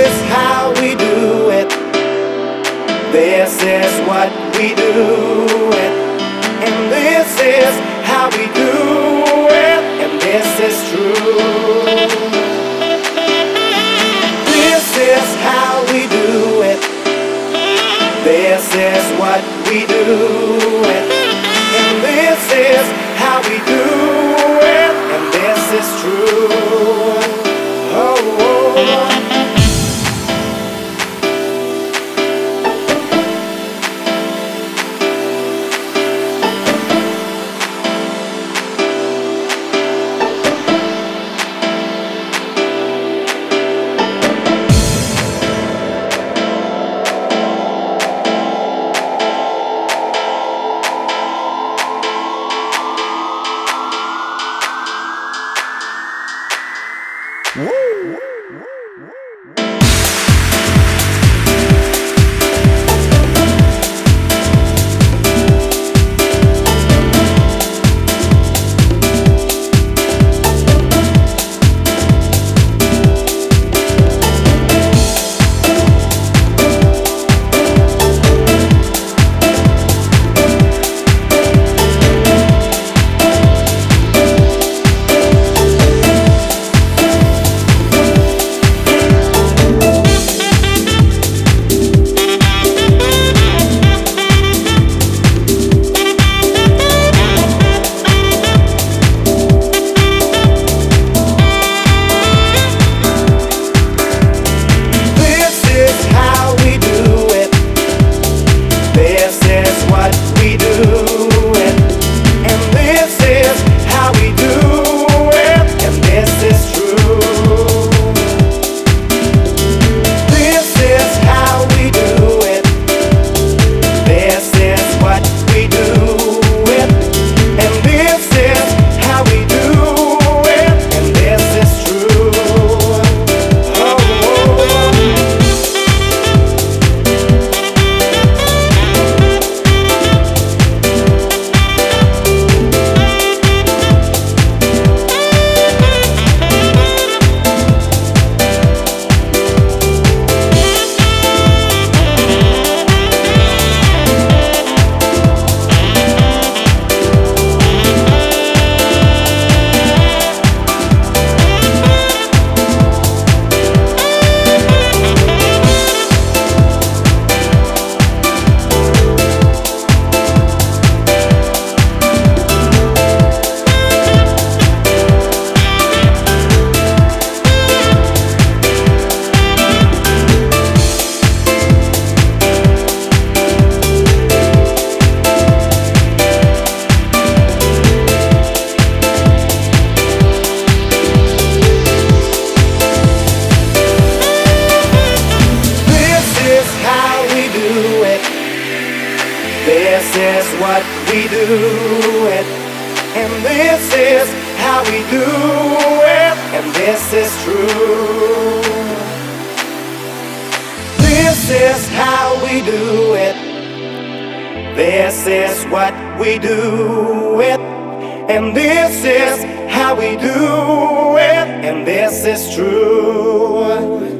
is how we do it. This is what we do it. And this is how we do it. And this is true. This is how we do it. This is what we do it. And this is how we do it. And this is true. Oh, oh. This is what we do it. And this is how we do it. And this is true. This is how we do it. This is what we do it. And this is how we do it. And this is true.